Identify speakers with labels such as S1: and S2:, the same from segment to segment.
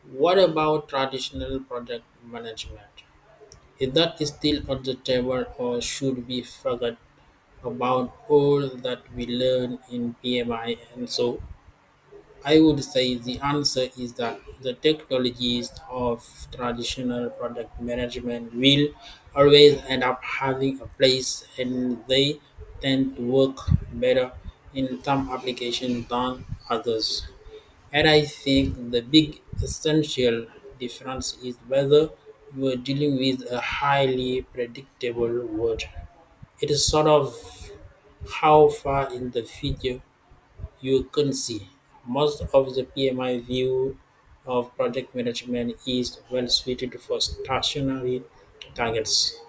S1: What about traditional project management? Is that still on the table or should we forget about all that we learn in PMI? And so I would say the answer is that the technologies of traditional product management will always end up having a place and they tend to work better in some applications than others. And I think the big essential difference is whether you are dealing with a highly predictable world. It is sort of how far in the future you can see. Most of the PMI view of project management is well suited for stationary targets.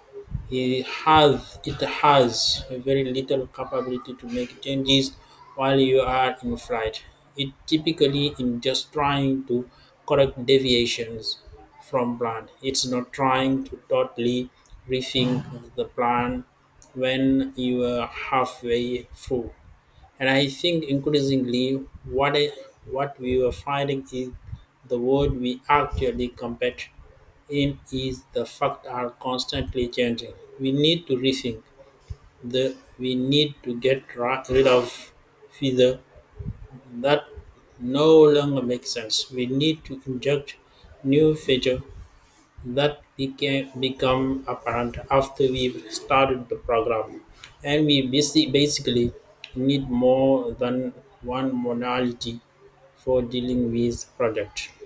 S1: It has very little capability to make changes while you are in flight. It typically in just trying to correct deviations from plan. It's not trying to totally rethink the plan when you are halfway through. And I think increasingly what we are finding is the world we actually compete in is the fact are constantly changing. We need to rethink we need to get rid of feather that no longer makes sense. We need to inject new feature that become apparent after we've started the program. And we basically need more than one modality for dealing with project.